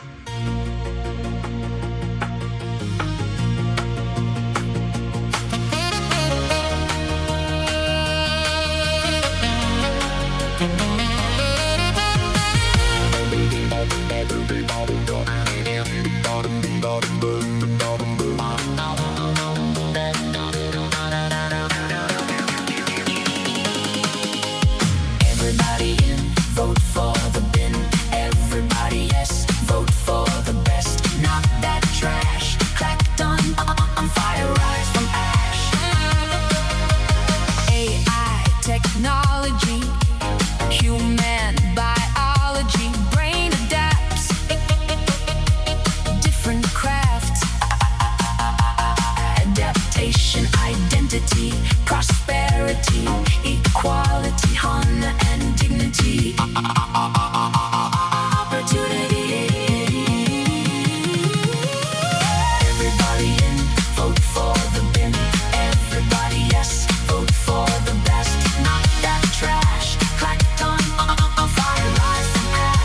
Everybody in, vote for the bin. Everybody yes, vote for the best. Not that trash, cracked on fire, rise from ash. AI, technology, human biology, brain adapts. Different crafts, adaptation, identity, prosperity, equality, honor and dignity, opportunity. Everybody in, vote for the bin. Everybody yes, vote for the best. Not that trash, cracked on fire, rise from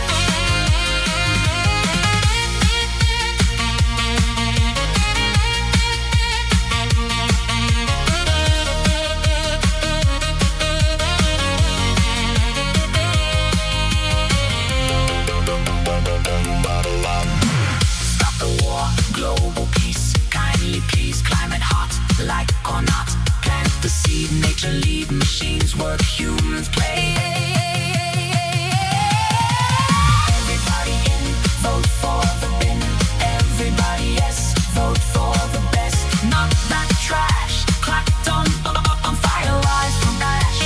Stop the war, global peace, kindly please, climate hot, like or not. Plant the seed, nature lead, machines work, humans play. Everybody in, vote for the bin. Everybody yes, vote for the best. Not that trash, clapped on fire, rise from ash.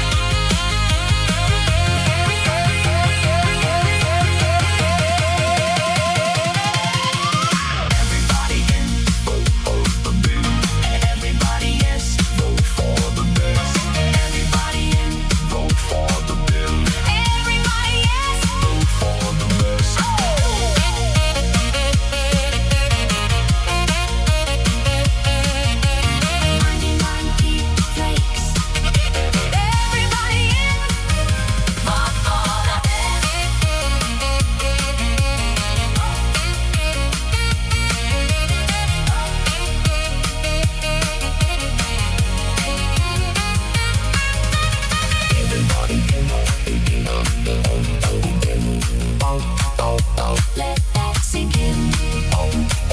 Everybody in, vote for the bin. Everybody yes, vote for the best. Everybody in, vote for the bin. Everybody yes, vote for the best. 99 flakes. Everybody in, vote for the best. Let that sink in.